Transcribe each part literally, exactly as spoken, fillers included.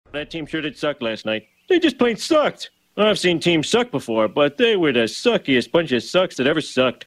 That team sure did suck last night. They just plain sucked. I've seen teams suck before, but they were the suckiest bunch of sucks that ever sucked.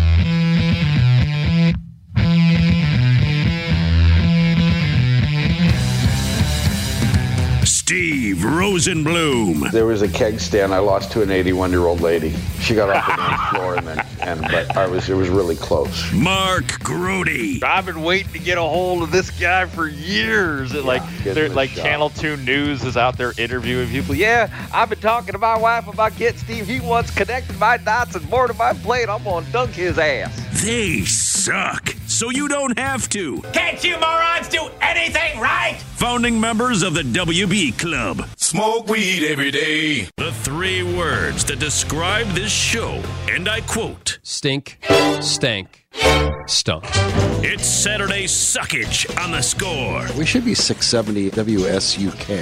Steve Rosenbloom. There was a keg stand I lost to an eighty-one-year-old lady. She got off the dance floor, and then, and but I was it was really close. Mark Grody. I've been waiting to get a hold of this guy for years. It, Yeah, like, give they're him a like shot. Channel two News is out there interviewing people. Yeah, I've been talking to my wife about getting Steve. He wants connected my dots and more to my plate. I'm gonna dunk his ass. They suck, so you don't have to. Can't you morons do anything right? Founding members of the W B Club. Smoke weed every day. The three words that describe this show, and I quote, Stink, stank, stunk. it's Saturday Suckage on The Score. We should be six seventy W S U K.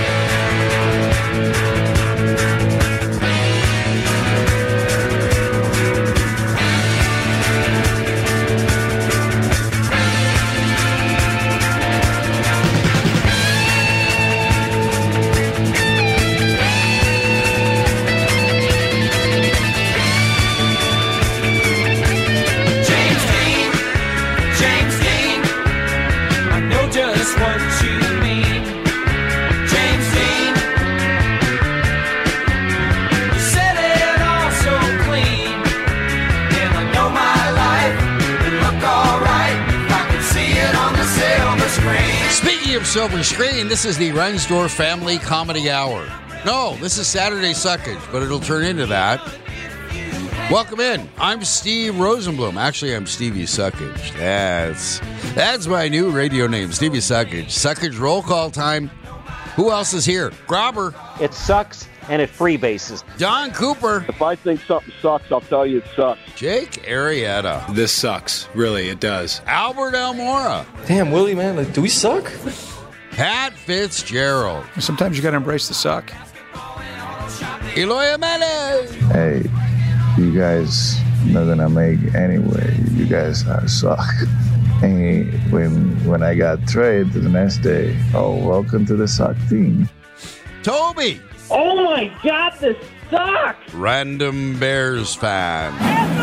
James Dean, James Dean, I know just what you mean. James Dean, you said it all so clean, and I know my life would look alright if I could see it on the silver screen. Speaking of silver screen, this is the Reinsdorf Family Comedy Hour. No, this is Saturday Suckage, but it'll turn into that. Welcome in. I'm Steve Rosenbloom. Actually, I'm Stevie Suckage. That's that's my new radio name, Stevie Suckage. Suckage roll call time. Who else is here? Grobber, It sucks and it freebases. Don Cooper, If I think something sucks, I'll tell you it sucks. Jake Arrieta, This sucks. Really, it does. Albert Almora, Damn, Willie, man, like, do we suck? Pat Fitzgerald, Sometimes you got to embrace the suck. Eloy Jimenez. Hey, you guys not gonna make anyway. You guys uh, suck. And when when I got traded the next day, oh, welcome to the suck team. Toby, Oh my God, this sucks! Random Bears fan.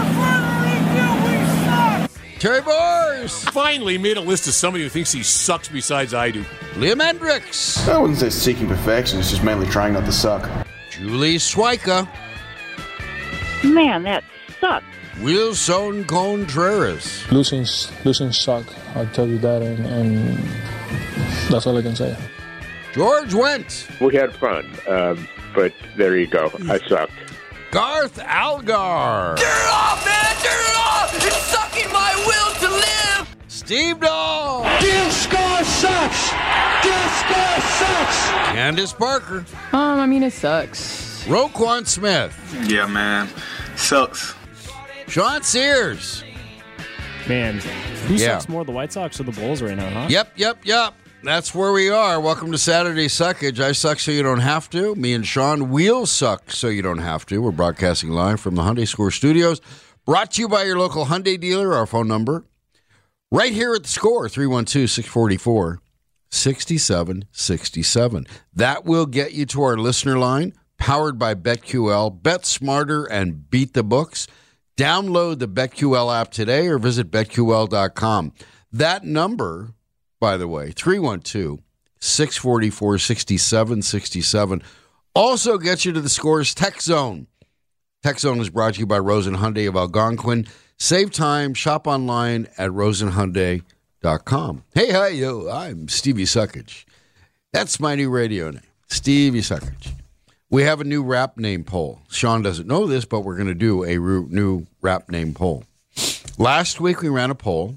Terry Bors, Finally made a list of somebody who thinks he sucks besides I do. Liam Hendricks, I wouldn't say seeking perfection. It's just mainly trying not to suck. Julie Swika, Man, that sucks. Wilson Contreras, Losing, losing suck. I'll tell you that, and, and that's all I can say. George Wendt, We had fun, um, but there you go. I sucked. Garth Algar, Turn it off, man! Turn it off! It's sucking my will to live! Steve Dahl, Disco sucks! Disco sucks! Candace Parker, Um, I mean, it sucks. Roquan Smith, Yeah, man. Sucks. Sean Sears. Man, who Yeah. sucks more, the White Sox or the Bulls right now, huh? Yep, yep, yep. That's where we are. Welcome to Saturday Suckage. I suck so you don't have to. Me and Sean will suck so you don't have to. We're broadcasting live from the Hyundai Score Studios. Brought to you by your local Hyundai dealer. Our phone number right here at the Score, three one two, six four four, six seven six seven. That will get you to our listener line, powered by BetQL. Bet smarter and beat the books. Download the BetQL app today or visit bet Q L dot com. That number, by the way, three one two, six four four, six seven six seven, also gets you to the Scores Tech Zone. Tech Zone is brought to you by Rosen Hyundai of Algonquin. Save time, shop online at rosen hyundai dot com. Hey, hi, yo, I'm Stevie Suckage. That's my new radio name, Stevie Suckage. We have a new rap name poll. Sean doesn't know this, but we're going to do a ru- new rap name poll. Last week we ran a poll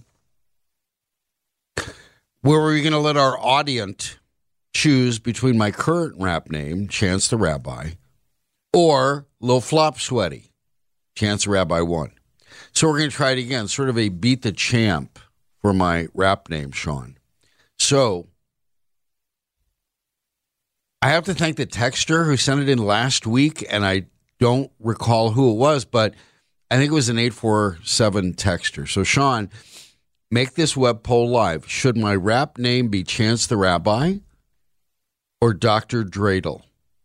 where we're going to let our audience choose between my current rap name, Chance the Rabbi, or Lil Flop Sweaty, Chance the Rabbi one. So we're going to try it again, sort of a beat the champ for my rap name, Sean. So I have to thank the texter who sent it in last week, and I don't recall who it was, but I think it was an eight four seven texter. So, Sean, make this web poll live. Should my rap name be Chance the Rabbi or Doctor Dreidel.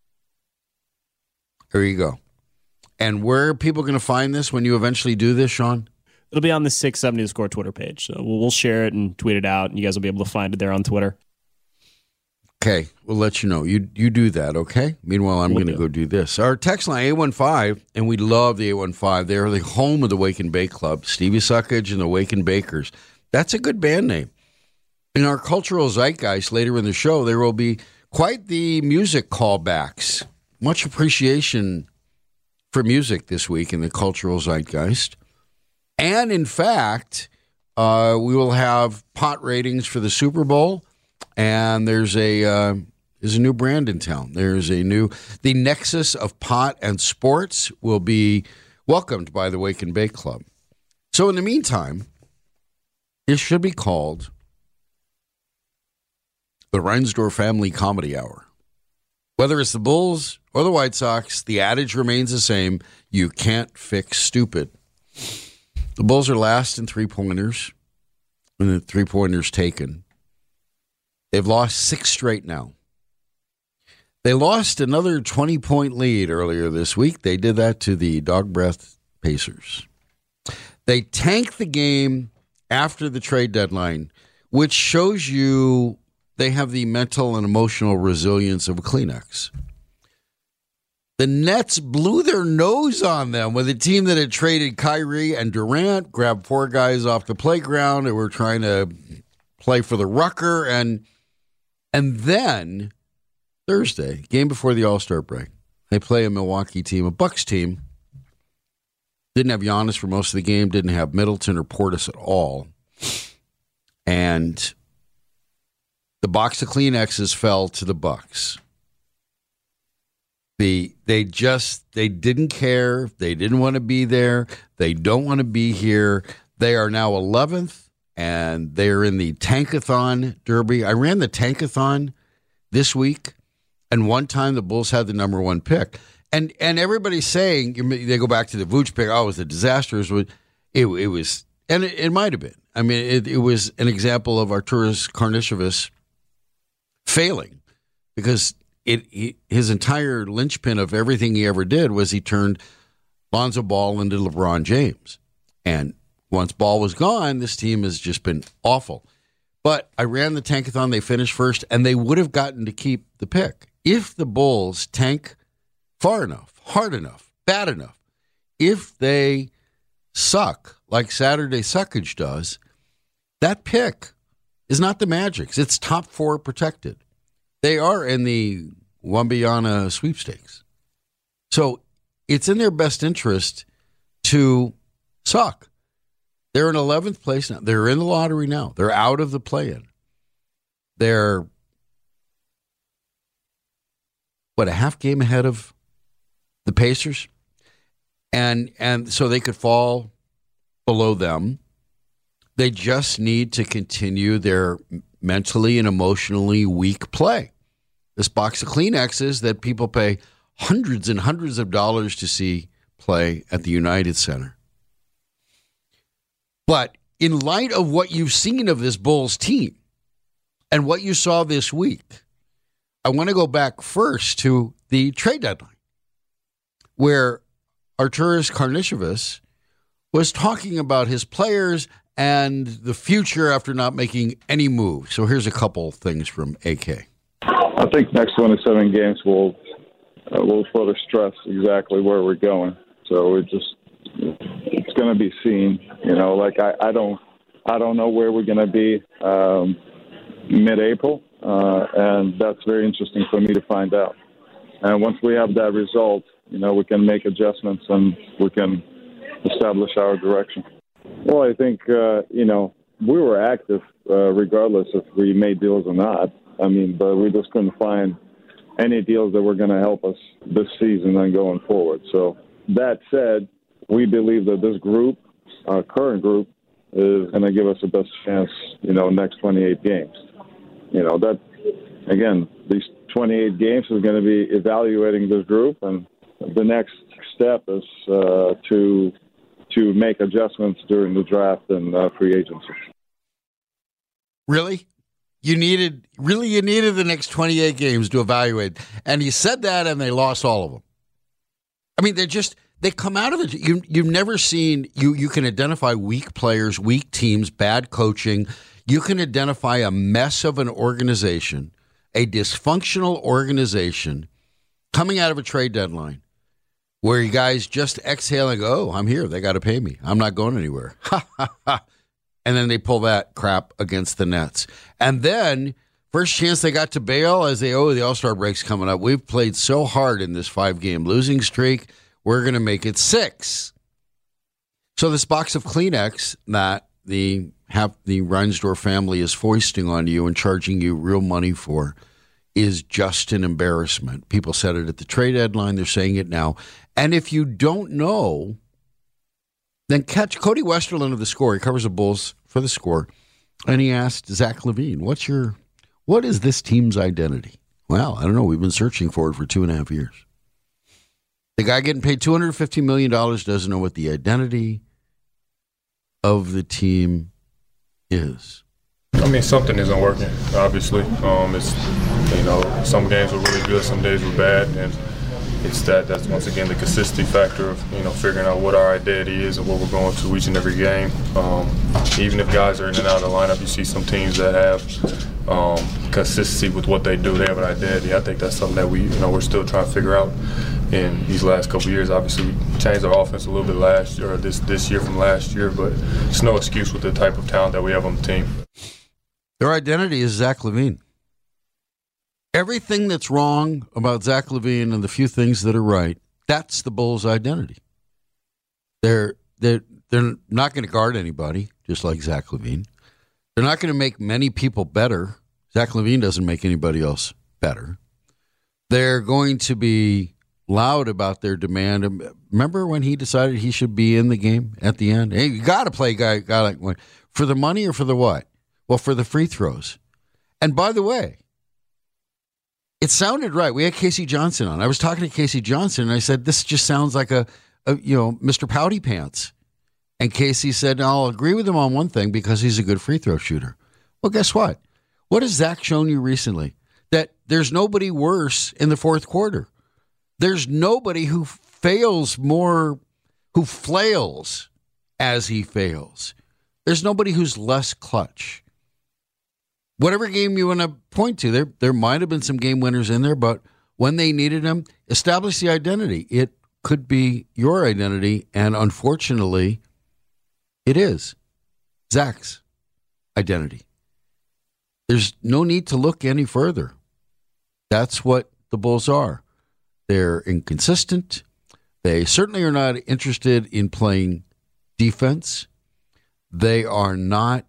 There you go. And where are people going to find this when you eventually do this, Sean? It'll be on the six seventy The Score Twitter page. So we'll, we'll share it and tweet it out, and you guys will be able to find it there on Twitter. Okay, we'll let you know. You you do that, okay? Meanwhile, I'm We'll going to do. go do this. Our text line, eight one five, and we love the eight one five. They are the home of the Wake and Bake Club, Stevie Suckage and the Wake and Bakers. That's a good band name. In our cultural zeitgeist later in the show, there will be quite the music callbacks. Much appreciation for music this week in the cultural zeitgeist. And in fact, uh, we will have pot ratings for the Super Bowl. And there's a uh, there's a new brand in town. There's a new the Nexus of Pot and Sports will be welcomed by the Wake and Bake Club. So in the meantime, it should be called the Reinsdorf Family Comedy Hour. Whether it's the Bulls or the White Sox, the adage remains the same: you can't fix stupid. The Bulls are last in three pointers, and the three pointers taken. They've lost six straight now. They lost another twenty-point lead earlier this week. They did that to the Dog Breath Pacers. They tanked the game after the trade deadline, which shows you they have the mental and emotional resilience of a Kleenex. The Nets blew their nose on them with a team that had traded Kyrie and Durant, grabbed four guys off the playground and were trying to play for the Rucker, and And then Thursday, game before the All-Star break, they play a Milwaukee team, a Bucks team. Didn't have Giannis for most of the game, didn't have Middleton or Portis at all. And the box of Kleenexes fell to the Bucks. The they just they didn't care. They didn't want to be there. They don't want to be here. They are now eleventh. And they're in the Tankathon Derby. I ran the Tankathon this week, and one time the Bulls had the number one pick. And and everybody's saying, they go back to the Vooch pick, oh, it was a disaster. It, it, it was, and it, it might have been. I mean, it, it was an example of Arturas Karnisovas failing, because it he, his entire linchpin of everything he ever did was he turned Lonzo Ball into LeBron James. And once Ball was gone, this team has just been awful. But I ran the Tankathon. They finished first, and they would have gotten to keep the pick. If the Bulls tank far enough, hard enough, bad enough, if they suck like Saturday Suckage does, that pick is not the Magic's. It's top four protected. They are in the Wembanyama sweepstakes. So it's in their best interest to suck. They're in eleventh place now. They're in the lottery now. They're out of the play-in. They're, what, a half game ahead of the Pacers? And and so they could fall below them. They just need to continue their mentally and emotionally weak play. This box of Kleenexes that people pay hundreds and hundreds of dollars to see play at the United Center. But in light of what you've seen of this Bulls team and what you saw this week, I want to go back first to the trade deadline, where Arturas Karnisovas was talking about his players and the future after not making any moves. So here's a couple things from A K. I think next twenty-seven games will uh, will further stress exactly where we're going. So it just it's going to be seen. You know, like I, I don't I don't know where we're going to be um, mid-April, uh, and that's very interesting for me to find out. And once we have that result, you know, we can make adjustments and we can establish our direction. Well, I think, uh, you know, we were active uh, regardless if we made deals or not. I mean, but we just couldn't find any deals that were going to help us this season and going forward. So that said, we believe that this group, our current group, is going to give us the best chance, you know, next twenty-eight games. You know, that, again, these twenty-eight games is going to be evaluating this group, and the next step is uh, to to make adjustments during the draft and uh, free agency. Really? You needed, really, you needed the next twenty-eight games to evaluate. And he said that, and they lost all of them. I mean, they're just, they come out of it. You, you've never seen, you, you can identify weak players, weak teams, bad coaching. You can identify a mess of an organization, a dysfunctional organization coming out of a trade deadline where you guys just exhale and go, oh, I'm here. They got to pay me. I'm not going anywhere. Ha, ha, ha. And then they pull that crap against the Nets. And then, first chance they got to bail as they, oh, the All-Star break's coming up. We've played so hard in this five-game losing streak. We're going to make it six. So this box of Kleenex that the have the Reinsdorf family is foisting on you and charging you real money for is just an embarrassment. People said it at the trade deadline. They're saying it now. And if you don't know, then catch Cody Westerlund of The Score. He covers the Bulls for The Score. And he asked Zach LaVine, what's your, what is this team's identity? Well, I don't know. We've been searching for it for two and a half years. The guy getting paid two hundred fifty million dollars doesn't know what the identity of the team is. I mean, something isn't working, obviously. Um, it's, you know, some games were really good, some days were bad, and it's that, that's once again the consistency factor of, you know, figuring out what our identity is and what we're going to each and every game. Um, even if guys are in and out of the lineup, you see some teams that have um, consistency with what they do. They have an identity. I think that's something that we, you know, we're still trying to figure out in these last couple of years. Obviously, we changed our offense a little bit last year, or this, this year from last year, but it's no excuse with the type of talent that we have on the team. Their identity is Zach LaVine. Everything that's wrong about Zach LaVine and the few things that are right, that's the Bulls' identity. They're they're they're not going to guard anybody, just like Zach LaVine. They're not going to make many people better. Zach LaVine doesn't make anybody else better. They're going to be loud about their demand. Remember when he decided he should be in the game at the end? Hey, you got to play guy, guy like for the money or for the what? Well, for the free throws. And by the way, it sounded right. We had Casey Johnson on. I was talking to Casey Johnson, and I said, this just sounds like a, a you know, Mister Pouty Pants. And Casey said, I'll agree with him on one thing because he's a good free throw shooter. Well, guess what? What has Zach shown you recently? That there's nobody worse in the fourth quarter. There's nobody who fails more, who flails as he fails. There's nobody who's less clutch. Whatever game you want to point to, there there might have been some game winners in there, but when they needed them, establish the identity. It could be your identity, and unfortunately, it is Zach's identity. There's no need to look any further. That's what the Bulls are. They're inconsistent. They certainly are not interested in playing defense. They are not.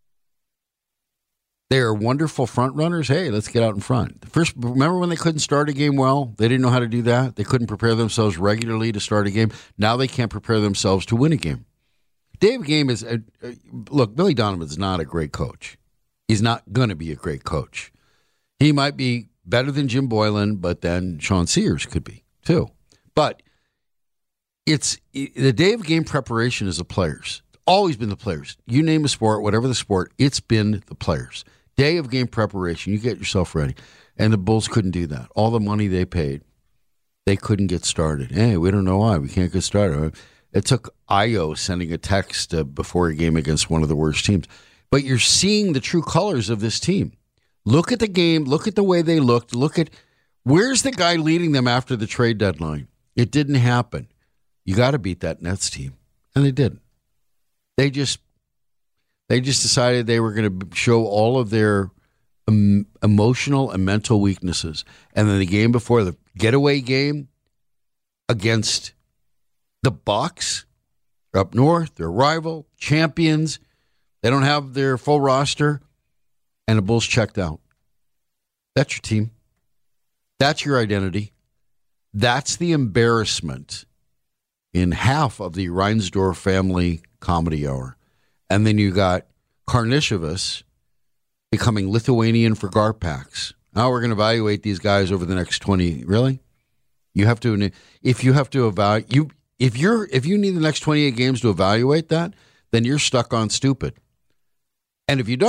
They are wonderful front runners. Hey, let's get out in front. First, remember when they couldn't start a game well? They didn't know how to do that. They couldn't prepare themselves regularly to start a game. Now they can't prepare themselves to win a game. Dave Game is, a, a, look, Billy Donovan's not a great coach. He's not going to be a great coach. He might be better than Jim Boylan, but then Sean Sears could be too. But it's the day of game preparation is the players. Always been the players. You name a sport, whatever the sport, it's been the players. Day of game preparation, you get yourself ready. And the Bulls couldn't do that. All the money they paid, they couldn't get started. Hey, we don't know why. We can't get started. It took Io sending a text uh, before a game against one of the worst teams. But you're seeing the true colors of this team. Look at the game. Look at the way they looked. Look at where's the guy leading them after the trade deadline. It didn't happen. You got to beat that Nets team. And they didn't. They just they just decided they were going to show all of their um, emotional and mental weaknesses. And then the game before, the getaway game against the Bucks up north, their rival, champions. They don't have their full roster, and the Bulls checked out. That's your team. That's your identity. That's the embarrassment in half of the Reinsdorf family comedy hour. And then you got Karnišovas becoming Lithuanian for Garpax. Now we're going to evaluate these guys over the next twenty. Really? You have to, if you have to evaluate, you, if you're, if you need the next twenty-eight games to evaluate that, then you're stuck on stupid. And if you don't,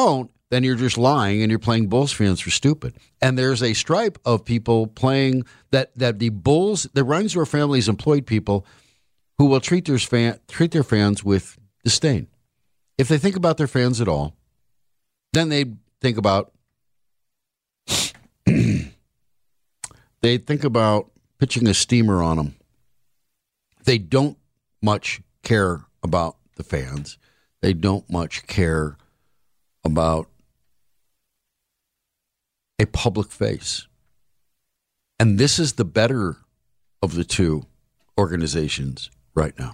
then you're just lying and you're playing Bulls fans for stupid. And there's a stripe of people playing that, that the Bulls, the Reinsdorf family's employed people who will treat their, fan, treat their fans with disdain. If they think about their fans at all, then they think about they think about pitching a steamer on them. They don't much care about the fans. They don't much care about a public face. And this is the better of the two organizations right now.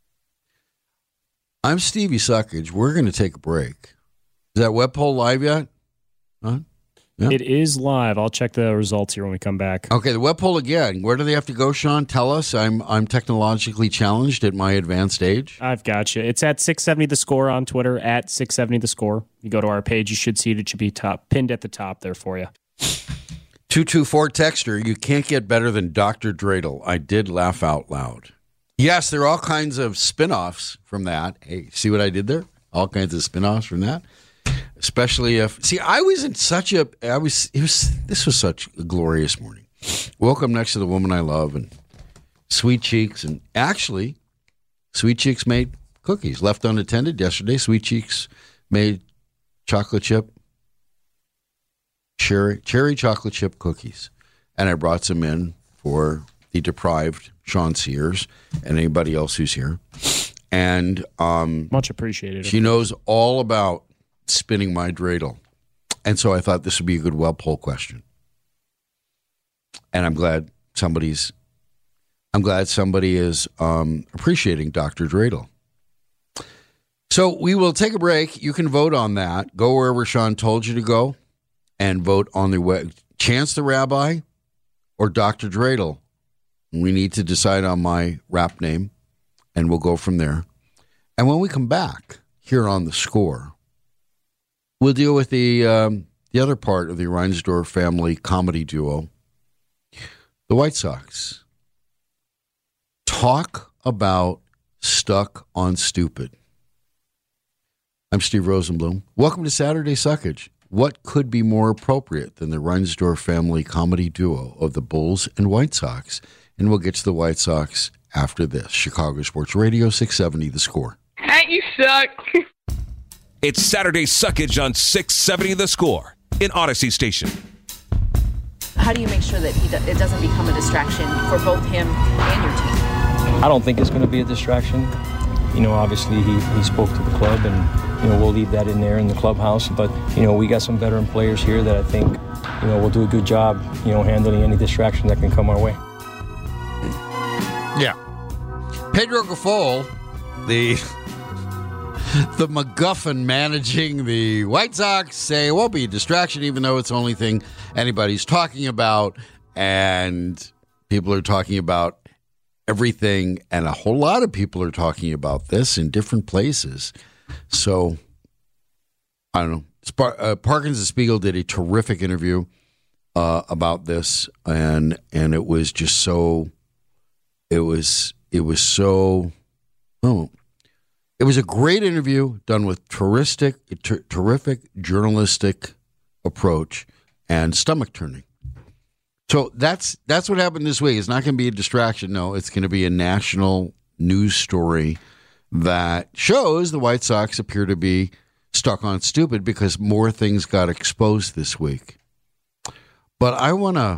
I'm Stevie Suckage. We're going to take a break. Is that web poll live yet? Huh? Yeah. It is live. I'll check the results here when we come back. Okay, the web poll again. Where do they have to go, Sean? Tell us. I'm I'm technologically challenged at my advanced age. I've got you. It's at six seventy The Score on Twitter, at six seventy The Score. You go to our page, you should see it. It should be top pinned at the top there for you. two two four Texter, you can't get better than Doctor Dreidel. I did laugh out loud. Yes, there are all kinds of spin-offs from that. Hey, see what I did there? All kinds of spin-offs from that. Especially if, see, I was in such a, I was, it was, this was such a glorious morning. Woke up next to the woman I love and Sweet Cheeks, and actually, Sweet Cheeks made cookies, left unattended yesterday. Sweet Cheeks made chocolate chip, cherry, cherry chocolate chip cookies. And I brought some in for the deprived Sean Sears and anybody else who's here. And um, much appreciated. She knows all about spinning my dreidel. And so I thought this would be a good web poll question. And I'm glad somebody's, I'm glad somebody is um, appreciating Doctor Dreidel. So we will take a break. You can vote on that. Go wherever Sean told you to go and vote on the web. Chance the Rabbi or Doctor Dreidel. We need to decide on my rap name, and we'll go from there. And when we come back here on The Score, we'll deal with the um, the other part of the Reinsdorf family comedy duo, the White Sox. Talk about stuck on stupid. I'm Steve Rosenblum. Welcome to Saturday Suckage. What could be more appropriate than the Reinsdorf family comedy duo of the Bulls and White Sox? And we'll get to the White Sox after this. Chicago Sports Radio, six seventy The Score. Hey, you suck. It's Saturday Suckage on six seventy The Score in Odyssey Station. How do you make sure that he do- it doesn't become a distraction for both him and your team? I don't think it's going to be a distraction. You know, obviously he, he spoke to the club, and, you know, we'll leave that in there in the clubhouse. But, you know, we got some veteran players here that I think, you know, will do a good job, you know, handling any distraction that can come our way. Yeah. Pedro Gaffol, the the MacGuffin managing the White Sox, say it won't be a distraction, even though it's the only thing anybody's talking about. And people are talking about everything, and a whole lot of people are talking about this in different places. So, I don't know. Spar- uh, Parkins and Spiegel did a terrific interview uh, about this, and and it was just so... It was it was so oh it was a great interview done with terrific ter- terrific journalistic approach and stomach turning. So that's that's what happened this week. It's not going to be a distraction. No, it's going to be a national news story that shows the White Sox appear to be stuck on stupid because more things got exposed this week. But I want to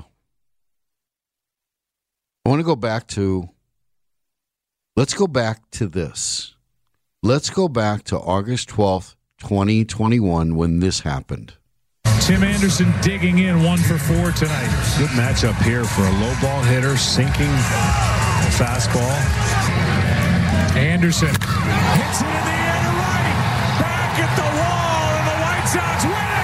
I want to go back to, let's go back to this. Let's go back to August twelfth, twenty twenty-one, when this happened. Tim Anderson digging in one for four tonight. Good matchup here for a low ball hitter, sinking fastball. Anderson hits it in the air to right, back at the wall, and the White Sox win it!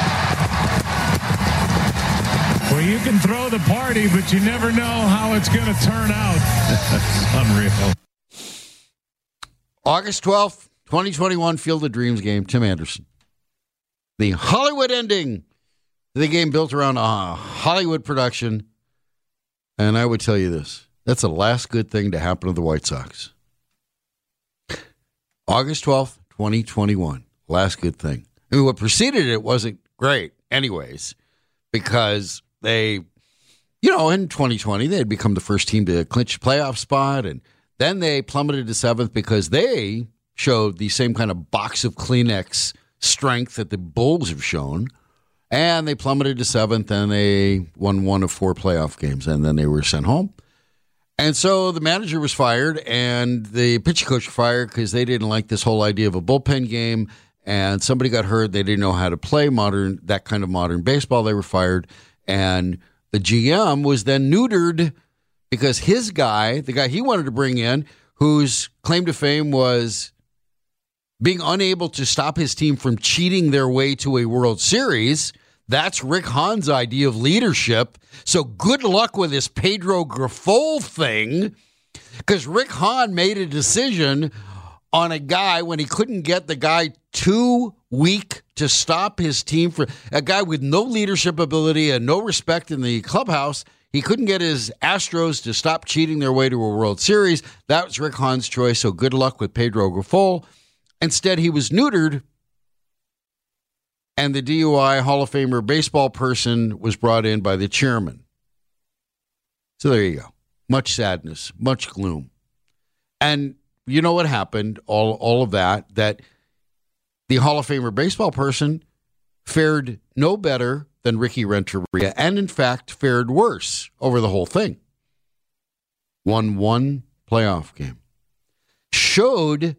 Well, you can throw the party, but you never know how it's going to turn out. That's unreal. August twelfth, twenty twenty-one, Field of Dreams game, Tim Anderson. The Hollywood ending to the game built around a Hollywood production. And I would tell you this, that's the last good thing to happen to the White Sox. August twelfth, twenty twenty-one, last good thing. I mean, what preceded it wasn't great anyways, because they, you know, in twenty twenty, they had become the first team to clinch a playoff spot, and then they plummeted to seventh because they showed the same kind of box of Kleenex strength that the Bulls have shown, and they plummeted to seventh, and they won one of four playoff games, and then they were sent home. And so the manager was fired, and the pitching coach was fired because they didn't like this whole idea of a bullpen game, and somebody got hurt. They didn't know how to play modern that kind of modern baseball. They were fired, and the G M was then neutered because his guy, the guy he wanted to bring in, whose claim to fame was being unable to stop his team from cheating their way to a World Series, that's Rick Hahn's idea of leadership. So good luck with this Pedro Grifol thing, because Rick Hahn made a decision on a guy when he couldn't get the guy too weak to stop his team, for a guy with no leadership ability and no respect in the clubhouse. He couldn't get his Astros to stop cheating their way to a World Series. That was Rick Hahn's choice, so good luck with Pedro Grifol. Instead, he was neutered, and the D U I Hall of Famer baseball person was brought in by the chairman. So there you go. Much sadness, much gloom. And you know what happened, all, all of that, that the Hall of Famer baseball person fared no better than Ricky Renteria, and in fact fared worse over the whole thing. Won one playoff game. Showed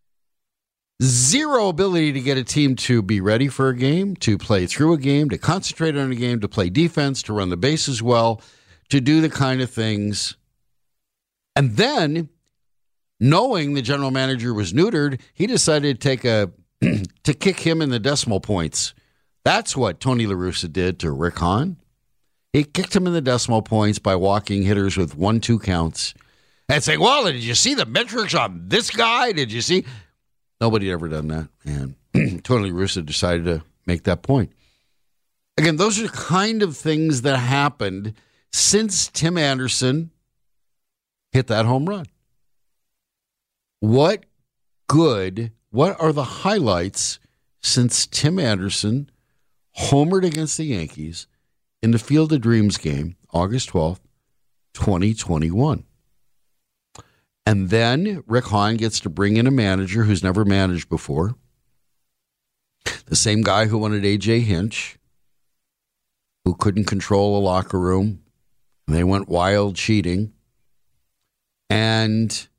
zero ability to get a team to be ready for a game, to play through a game, to concentrate on a game, to play defense, to run the bases well, to do the kind of things. And then, knowing the general manager was neutered, he decided to take a to kick him in the decimal points. That's what Tony La Russa did to Rick Hahn. He kicked him in the decimal points by walking hitters with one, two counts and saying, well, did you see the metrics on this guy? Did you see? Nobody had ever done that. And Tony La Russa decided to make that point. Again, those are the kind of things that happened since Tim Anderson hit that home run. What good, what are the highlights since Tim Anderson homered against the Yankees in the Field of Dreams game, August twelfth, twenty twenty-one? And then Rick Hahn gets to bring in a manager who's never managed before, the same guy who wanted A J Hinch, who couldn't control a locker room. They went wild cheating. And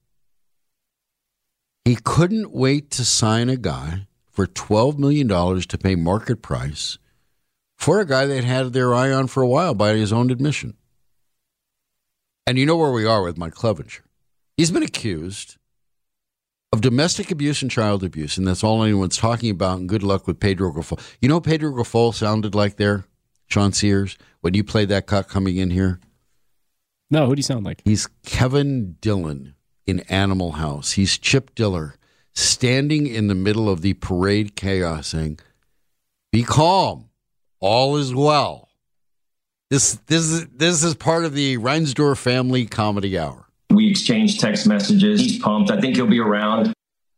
he couldn't wait to sign a guy for twelve million dollars to pay market price for a guy they'd had their eye on for a while by his own admission. And you know where we are with Mike Clevenger. He's been accused of domestic abuse and child abuse, and that's all anyone's talking about, and good luck with Pedro Grifol. You know what Pedro Grifol sounded like there, Sean Sears, when you played that cut coming in here? No, who do you sound like? He's Kevin Dillon in Animal House. He's Chip Diller standing in the middle of the parade chaos saying, be calm, all is well. This, this, is, this is part of the Reinsdorf family comedy hour. We exchanged text messages. He's pumped. I think he'll be around.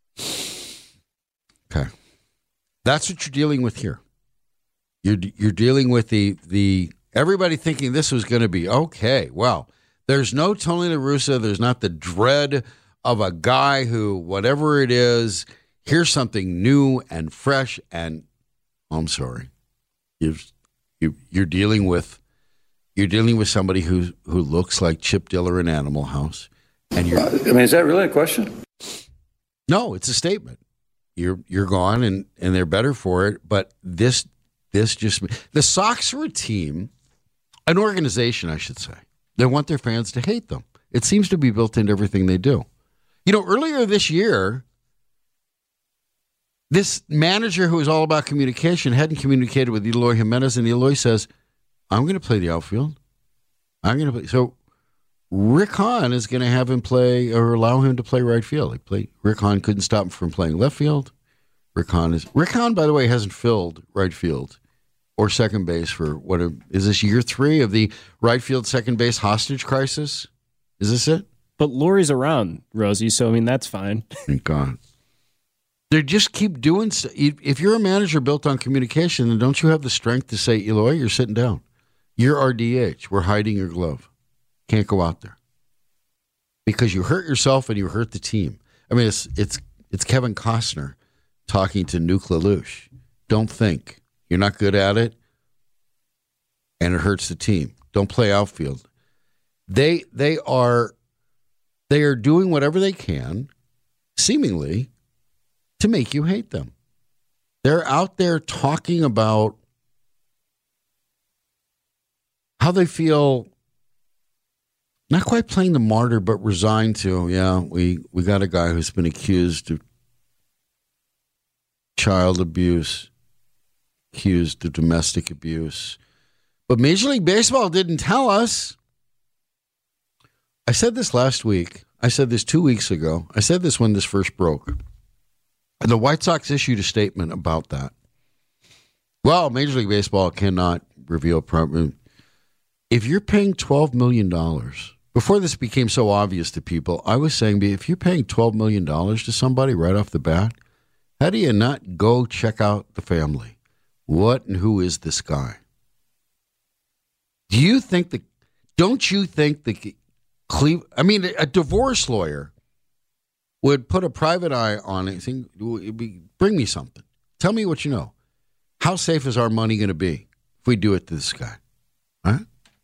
Okay. That's what you're dealing with here. You're you're dealing with the the everybody thinking this was going to be okay. Well, there's no Tony La Russa. There's not the dread of a guy who, whatever it is, here's something new and fresh. And I'm sorry, you're you, you're dealing with. You're dealing with somebody who who looks like Chip Diller in Animal House, and you're. I mean, is that really a question? No, it's a statement. You're you're gone, and, and they're better for it. But this this just the Sox are a team, an organization, I should say. They want their fans to hate them. It seems to be built into everything they do. You know, earlier this year, this manager who was all about communication hadn't communicated with Eloy Jimenez, and Eloy says, I'm going to play the outfield. I'm going to play. So Rick Hahn is going to have him play or allow him to play right field. He play, Rick Hahn couldn't stop him from playing left field. Rick Hahn is Rick Hahn, by the way, hasn't filled right field or second base for what a, is this year three of the right field second base hostage crisis? Is this it? But Laurie's around, Rosie, so I mean that's fine. Thank God. They just keep doing stuff. If you're a manager built on communication, then don't you have the strength to say, Eloy, you're sitting down. You're R D H. We're hiding your glove. Can't go out there. Because you hurt yourself and you hurt the team. I mean, it's it's it's Kevin Costner talking to Nuke LaLoosh. Don't think. You're not good at it, and it hurts the team. Don't play outfield. They they are they are doing whatever they can, seemingly, to make you hate them. They're out there talking about how they feel, not quite playing the martyr, but resigned to, yeah, we, we got a guy who's been accused of child abuse, accused of domestic abuse. But Major League Baseball didn't tell us. I said this last week. I said this two weeks ago. I said this when this first broke. And the White Sox issued a statement about that. Well, Major League Baseball cannot reveal problem. If you're paying twelve million dollars, before this became so obvious to people, I was saying, if you're paying twelve million dollars to somebody right off the bat, how do you not go check out the family? What and who is this guy? Do you think the, don't you think the Cleve, I mean, a divorce lawyer would put a private eye on it, think, bring me something. Tell me what you know. How safe is our money going to be if we do it to this guy? Huh?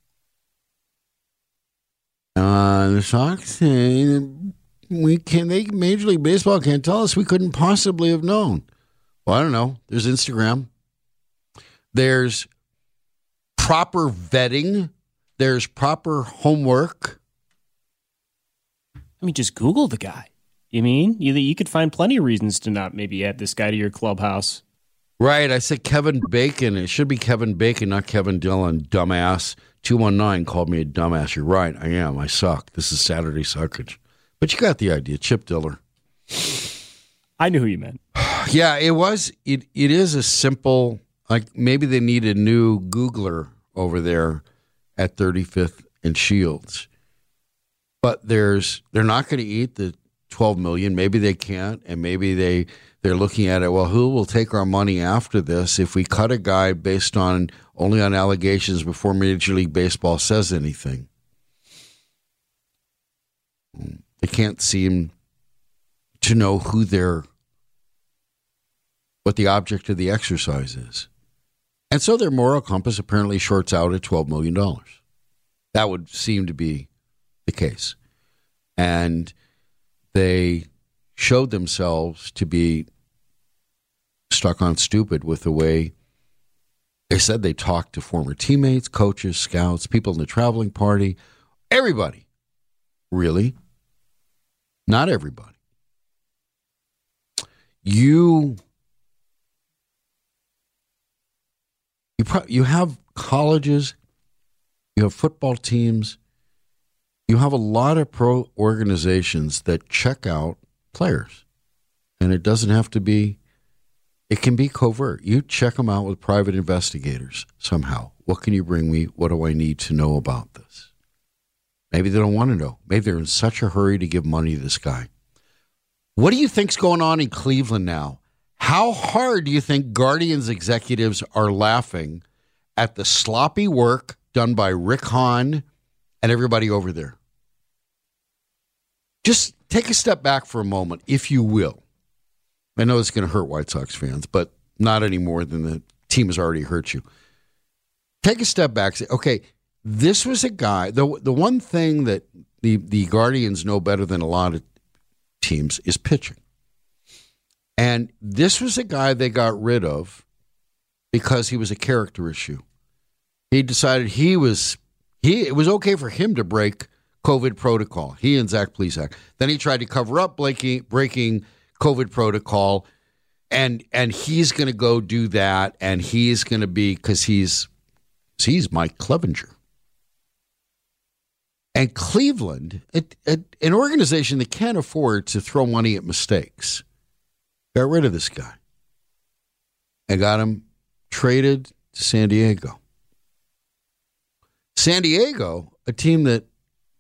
Uh, the Sox say we can. They Major League Baseball can't tell us. We couldn't possibly have known. Well, I don't know. There's Instagram. There's proper vetting. There's proper homework. I mean, just Google the guy. You mean you you could find plenty of reasons to not maybe add this guy to your clubhouse. Right. I said Kevin Bacon. It should be Kevin Bacon, not Kevin Dillon. Dumbass. two one nine called me a dumbass. You're right. I am. I suck. This is Saturday Suckage. But you got the idea. Chip Diller. I knew who you meant. Yeah, it was. It It is a simple, like maybe they need a new Googler over there at thirty-fifth and Shields. But there's they're not going to eat the twelve million dollars. Maybe they can't, and maybe they, they're looking at it, well, who will take our money after this if we cut a guy based on only on allegations before Major League Baseball says anything? They can't seem to know who they're, what the object of the exercise is. And so their moral compass apparently shorts out at twelve million dollars. That would seem to be the case. And they showed themselves to be stuck on stupid with the way they said they talked to former teammates, coaches, scouts, people in the traveling party, everybody. Really? Not everybody. You, you, pro- you have colleges, you have football teams, you have a lot of pro organizations that check out players. And it doesn't have to be, it can be covert. You check them out with private investigators somehow. What can you bring me? What do I need to know about this? Maybe they don't want to know. Maybe they're in such a hurry to give money to this guy. What do you think's going on in Cleveland now? How hard do you think Guardians executives are laughing at the sloppy work done by Rick Hahn and everybody over there? Just take a step back for a moment, if you will. I know it's going to hurt White Sox fans, but not any more than the team has already hurt you. Take a step back. Say, okay, this was a guy. The the one thing that the, the Guardians know better than a lot of teams is pitching. And this was a guy they got rid of because he was a character issue. He decided he was, he it was okay for him to break COVID protocol. He and Zach Plesac. Then he tried to cover up breaking, breaking COVID protocol, and and he's going to go do that, and he's going to be, because he's, he's Mike Clevenger. And Cleveland, it, it, an organization that can't afford to throw money at mistakes, got rid of this guy and got him traded to San Diego. San Diego, a team that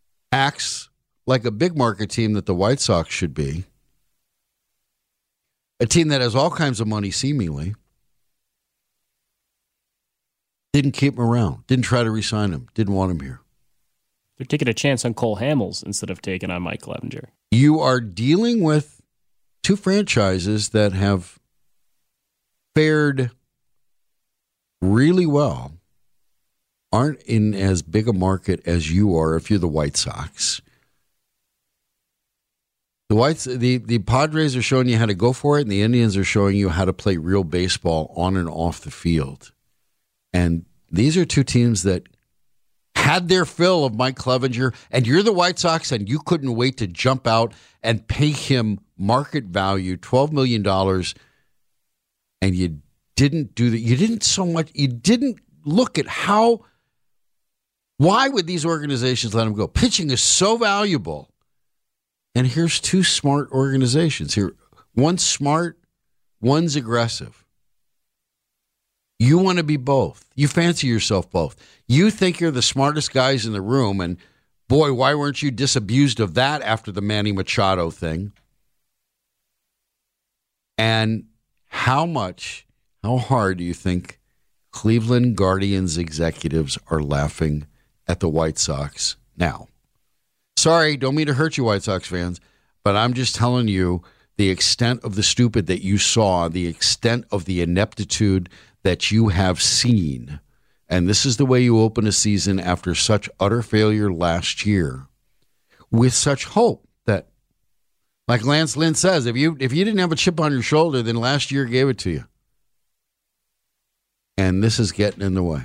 acts like a big market team that the White Sox should be, a team that has all kinds of money seemingly, didn't keep him around, didn't try to re-sign him, didn't want him here. They're taking a chance on Cole Hamels instead of taking on Mike Clevenger. You are dealing with two franchises that have fared really well, aren't in as big a market as you are if you're the White Sox. The Whites, the, the Padres are showing you how to go for it, and the Indians are showing you how to play real baseball on and off the field. And these are two teams that had their fill of Mike Clevenger, and you're the White Sox, and you couldn't wait to jump out and pay him market value, twelve million dollars, and you didn't do that. You didn't so much, you didn't look at how, why would these organizations let him go? Pitching is so valuable. And here's two smart organizations here. One's smart, one's aggressive. You want to be both. You fancy yourself both. You think you're the smartest guys in the room, and boy, why weren't you disabused of that after the Manny Machado thing? And how much, how hard do you think Cleveland Guardians executives are laughing at the White Sox now? Sorry, don't mean to hurt you, White Sox fans, but I'm just telling you the extent of the stupid that you saw, the extent of the ineptitude that you have seen. And this is the way you open a season after such utter failure last year, with such hope that, like Lance Lynn says, if you if you didn't have a chip on your shoulder, then last year gave it to you. And this is getting in the way.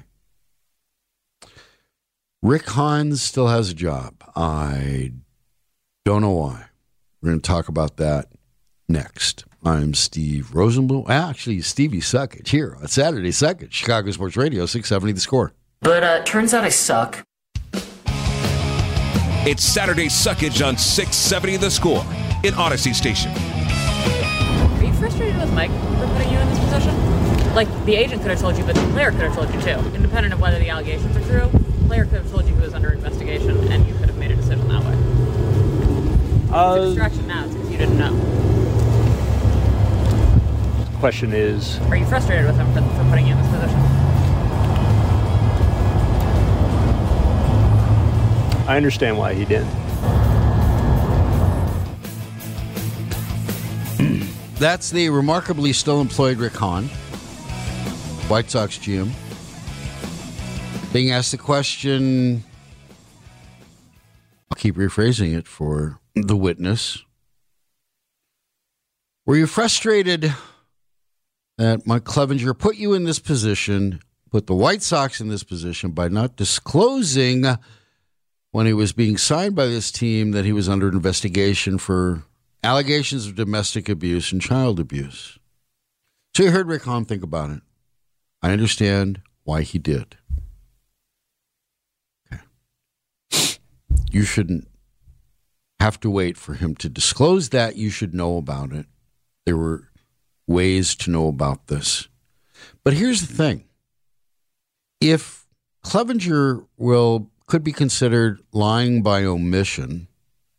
Rick Hahn still has a job. I don't know why. We're going to talk about that next. I'm Steve Rosenbloom. Actually, Stevie Suckage here on Saturday Suckage, Chicago Sports Radio, six seventy The Score. But uh, turns out I suck. It's Saturday Suckage on six seventy The Score in Odyssey Station. Are you frustrated with Mike for putting you in this position? Like, the agent could have told you, but the player could have told you too. Independent of whether the allegations are true, the player could have told you he was under investigation, and you could have made a decision that way. Uh, it's a distraction now, it's because you didn't know. The question is... Are you frustrated with him for, for putting you in this position? I understand why he did. That's the remarkably still employed Rick Hahn, White Sox G M, being asked the question, I'll keep rephrasing it for the witness. Were you frustrated that Mike Clevenger put you in this position, put the White Sox in this position by not disclosing when he was being signed by this team that he was under investigation for allegations of domestic abuse and child abuse? So you heard Rick Hahn think about it. I understand why he did. Okay. You shouldn't have to wait for him to disclose that. You should know about it. There were ways to know about this. But here's the thing. If Clevenger will could be considered lying by omission,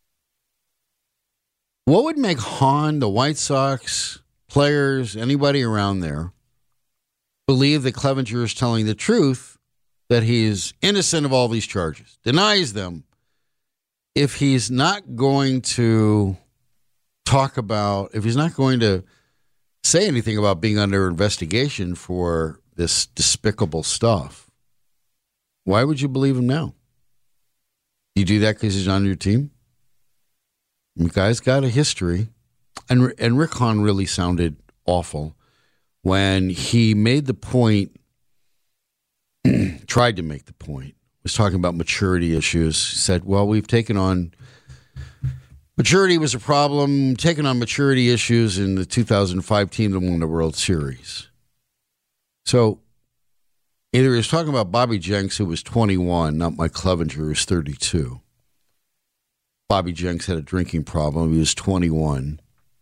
what would make Hahn, the White Sox, players, anybody around there, believe that Clevenger is telling the truth, that he is innocent of all these charges, denies them, if he's not going to talk about, if he's not going to say anything about being under investigation for this despicable stuff? Why would you believe him now? You do that because he's on your team? The guy's got a history. And, and Rick Hahn really sounded awful when he made the point, tried to make the point, was talking about maturity issues. He said, well, we've taken on, maturity was a problem, taken on maturity issues in the two thousand five team that won the World Series. So either he was talking about Bobby Jenks, who was twenty-one, not Mike Clevenger, who was thirty-two. Bobby Jenks had a drinking problem. He was twenty-one.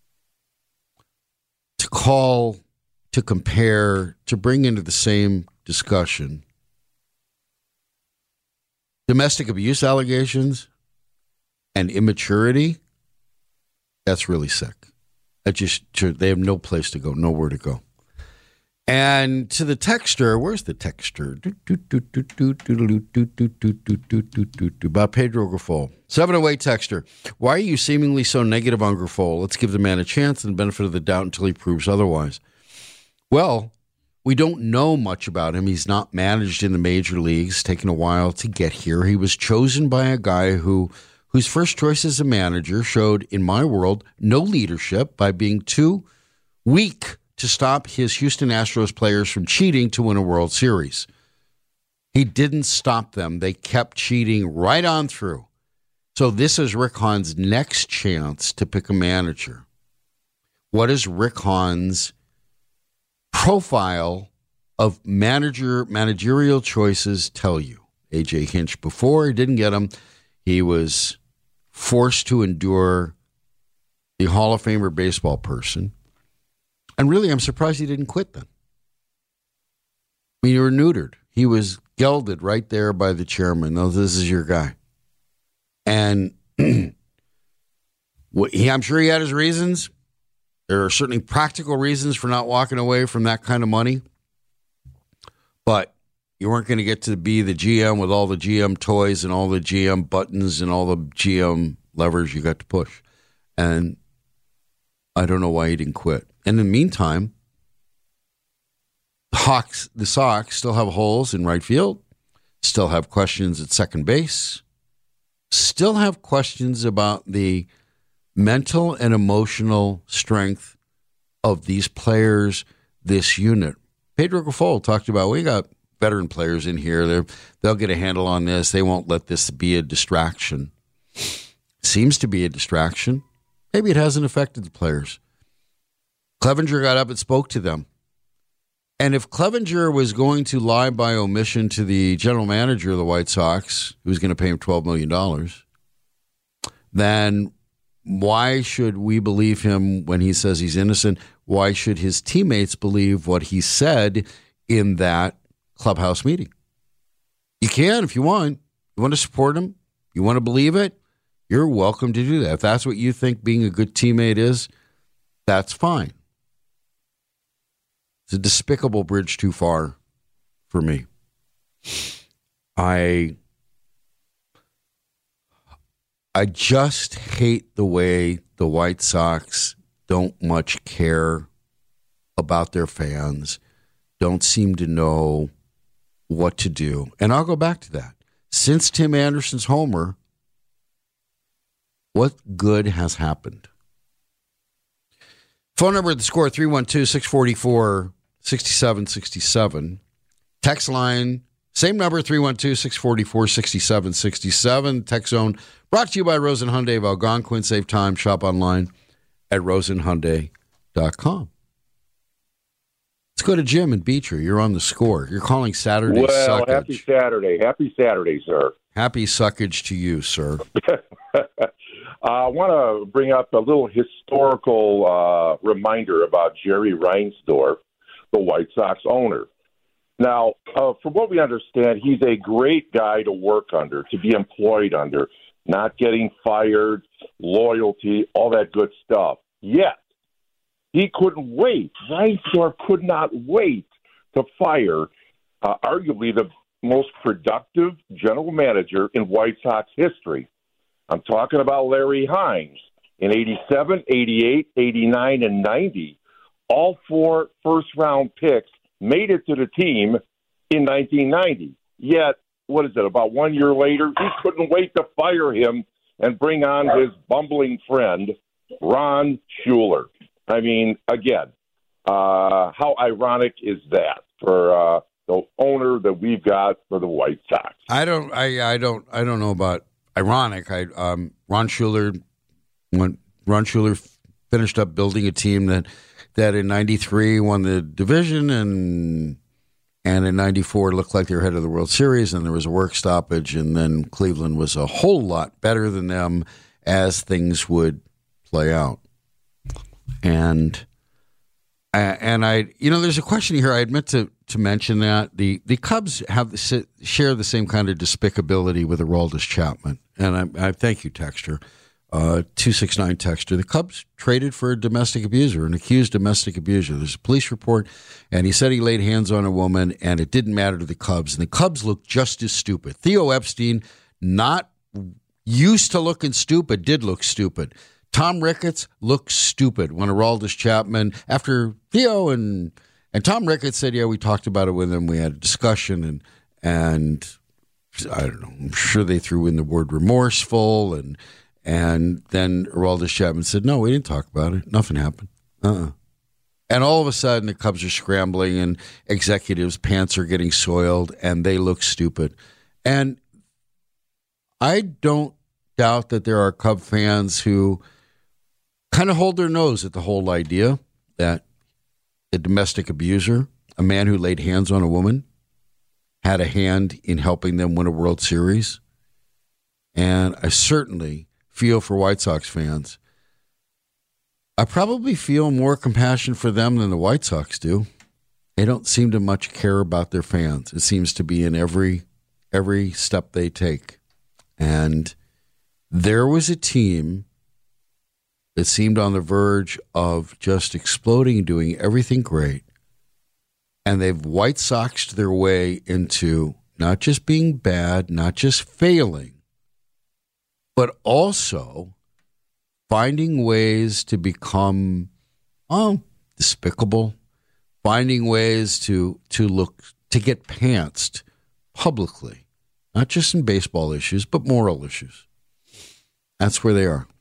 To call, to compare, to bring into the same discussion domestic abuse allegations and immaturity, that's really sick. I just they have no place to go, nowhere to go. And to the texter, where's the texter? About Pedro Grifol. seven oh eight texter. Why are you seemingly so negative on Grifol? Let's give the man a chance and the benefit of the doubt until he proves otherwise. Well, we don't know much about him. He's not managed in the major leagues. It's taken a while to get here. He was chosen by a guy who whose first choice as a manager showed, in my world, no leadership by being too weak to stop his Houston Astros players from cheating to win a World Series. He didn't stop them. They kept cheating right on through. So this is Rick Hahn's next chance to pick a manager. What does Rick Hahn's profile of manager managerial choices tell you? A J Hinch, before he didn't get him, he was forced to endure the Hall of Famer baseball person. And really, I'm surprised he didn't quit then. I mean, you were neutered. He was gelded right there by the chairman. No, this is your guy. And he, I'm sure he had his reasons. There are certainly practical reasons for not walking away from that kind of money. But you weren't going to get to be the G M with all the G M toys and all the G M buttons and all the G M levers you got to push. And I don't know why he didn't quit. And in the meantime, the Hawks, the Sox still have holes in right field, still have questions at second base, still have questions about the mental and emotional strength of these players, this unit. Pedro Grifol talked about, we got veteran players in here. They're, they'll get a handle on this. They won't let this be a distraction. Seems to be a distraction. Maybe it hasn't affected the players. Clevenger got up and spoke to them. And if Clevenger was going to lie by omission to the general manager of the White Sox, who was going to pay him twelve million dollars, then why should we believe him when he says he's innocent? Why should his teammates believe what he said in that clubhouse meeting? You can if you want. You want to support him? You want to believe it? You're welcome to do that. If that's what you think being a good teammate is, that's fine. It's a despicable bridge too far for me. I I just hate the way the White Sox don't much care about their fans, don't seem to know what to do. And I'll go back to that. Since Tim Anderson's homer, what good has happened? Phone number at the score, three one two, six four four, six seven six seven. Text line, same number, three one two, six four four, six seven six seven. Text zone brought to you by Rosen Hyundai of Algonquin. Save time, shop online at rosen hyundai dot com. Let's go to Jim in Beecher. You're on the score. You're calling Saturday well, Suckage. Well, happy Saturday. Happy Saturday, sir. Happy Suckage to you, sir. I want to bring up a little historical uh, reminder about Jerry Reinsdorf, the White Sox owner. Now, uh, from what we understand, he's a great guy to work under, to be employed under, not getting fired, loyalty, all that good stuff. Yet, he couldn't wait. Reinsdorf could not wait to fire uh, arguably the most productive general manager in White Sox history. I'm talking about Larry Hines. In eighty-seven, eighty-eight, eighty-nine, and ninety, all four first-round picks made it to the team in nineteen ninety. Yet, what is it, about one year later, he couldn't wait to fire him and bring on his bumbling friend, Ron Schuler. I mean, again, uh, how ironic is that for uh, the owner that we've got for the White Sox? I don't, I, I don't, I don't know about ironic. I, um, Ron Schuler, when Ron Schuler finished up building a team that, that in ninety-three won the division, and and in ninety-four looked like they were head of the World Series, and there was a work stoppage, and then Cleveland was a whole lot better than them as things would play out. And and I, you know, there's a question here. I admit to to mention that the the Cubs have share the same kind of despicability with Aroldis Chapman, and I, I thank you, Texter. Uh, two six nine texter. The Cubs traded for a domestic abuser, an accused domestic abuser. There's a police report, and he said he laid hands on a woman, and it didn't matter to the Cubs. And the Cubs looked just as stupid. Theo Epstein, not used to looking stupid, did look stupid. Tom Ricketts looked stupid when Aroldis Chapman, after Theo and and Tom Ricketts said, yeah, we talked about it with him. We had a discussion, and and I don't know, I'm sure they threw in the word remorseful, and And then Aroldis Chapman said, no, we didn't talk about it. Nothing happened. Uh-uh. And all of a sudden, the Cubs are scrambling, and executives' pants are getting soiled, and they look stupid. And I don't doubt that there are Cub fans who kind of hold their nose at the whole idea that a domestic abuser, a man who laid hands on a woman, had a hand in helping them win a World Series. And I certainly feel for White Sox fans. I probably feel more compassion for them than the White Sox do. They don't seem to much care about their fans. It seems to be in every every step they take. And there was a team that seemed on the verge of just exploding, doing everything great. And they've White Soxed their way into not just being bad, not just failing, but also finding ways to become, oh, despicable, finding ways to to look, to get pantsed publicly, not just in baseball issues, but moral issues. That's where they are.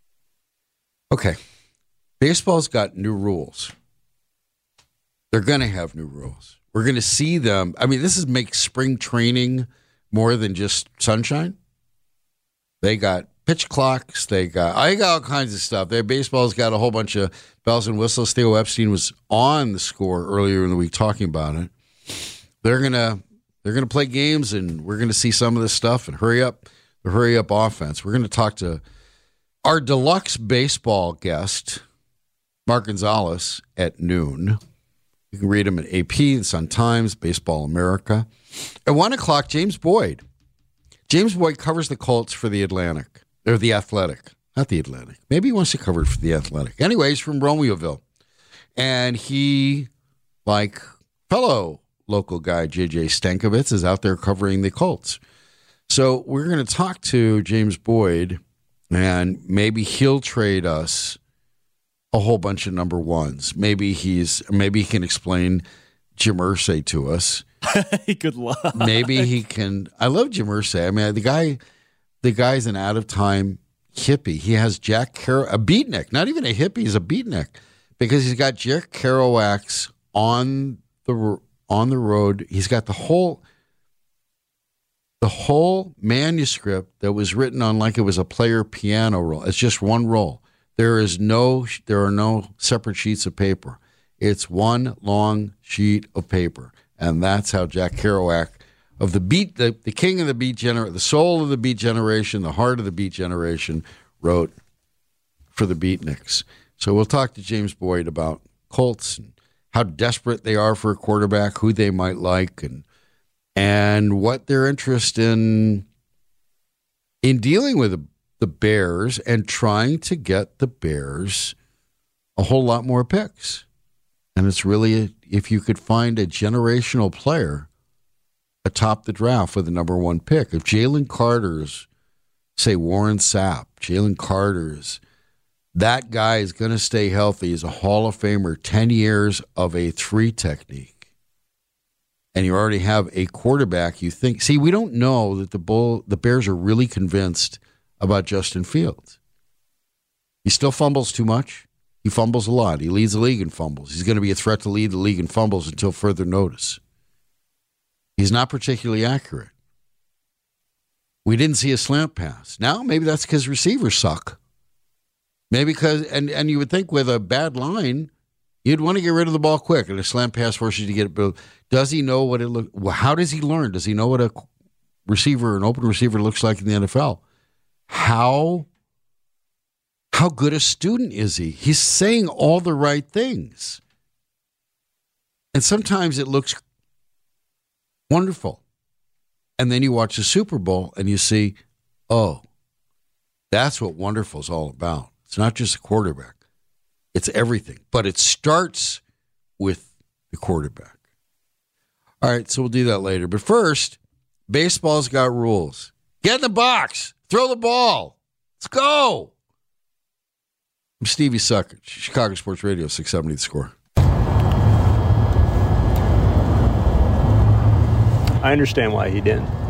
Okay, baseball's got new rules. They're going to have new rules. We're going to see them. I mean, this is make spring training more than just sunshine. They got pitch clocks. They got I got all kinds of stuff. Their baseball's got a whole bunch of bells and whistles. Theo Epstein was on the Score earlier in the week talking about it. They're gonna they're gonna play games, and we're gonna see some of this stuff. And hurry up, the hurry up offense. We're gonna talk to our deluxe baseball guest, Mark Gonzalez, at noon. You can read him at A P and Sun Times, Baseball America. At one o'clock, James Boyd. James Boyd covers the Colts for the Atlantic, or the Athletic, not the Atlantic. Maybe he wants to cover it for the Athletic. Anyways, from Romeoville. And he, like fellow local guy J J Stankovitz, is out there covering the Colts. So we're going to talk to James Boyd, and maybe he'll trade us a whole bunch of number ones. Maybe he's maybe he can explain Jim Irsay to us. Good luck. Maybe he can. I love Jim Irsay. I mean, the guy, the guy's an out of time hippie. He has Jack Kerouac, a beatnik, not even a hippie. He's a beatnik because he's got Jack Kerouac's on the on the road. He's got the whole the whole manuscript that was written on like it was a player piano roll. It's just one roll. There is no. There are no separate sheets of paper. It's one long sheet of paper. And that's how Jack Kerouac of the beat, the, the king of the beat generation, the soul of the beat generation, the heart of the beat generation, wrote for the Beatniks. So we'll talk to James Boyd about Colts and how desperate they are for a quarterback, who they might like, and and what their interest in in dealing with the, the Bears and trying to get the Bears a whole lot more picks. And it's really, a, if you could find a generational player atop the draft with the number one pick. If Jalen Carter's, say Warren Sapp, Jalen Carter's, that guy is going to stay healthy. He's a Hall of Famer, ten years of a three technique. And you already have a quarterback you think. See, we don't know that the Bull, the Bears are really convinced about Justin Fields. He still fumbles too much. He fumbles a lot. He leads the league in fumbles. He's going to be a threat to lead the league in fumbles until further notice. He's not particularly accurate. We didn't see a slant pass. Now, maybe that's because receivers suck. Maybe because, and, and you would think with a bad line, you'd want to get rid of the ball quick, and a slant pass forces you to get it built. Does he know what it looks? Well, how does he learn? Does he know what a receiver, an open receiver, looks like in the N F L? How? How good a student is he? He's saying all the right things. And sometimes it looks wonderful. And then you watch the Super Bowl and you see, oh, That's what wonderful is all about. It's not just a quarterback. It's everything. But it starts with the quarterback. All right, so we'll do that later. But first, baseball's got rules. Get in the box. Throw the ball. Let's go. I'm Stevie Suckage, Chicago Sports Radio, six seventy The Score. I understand why he didn't.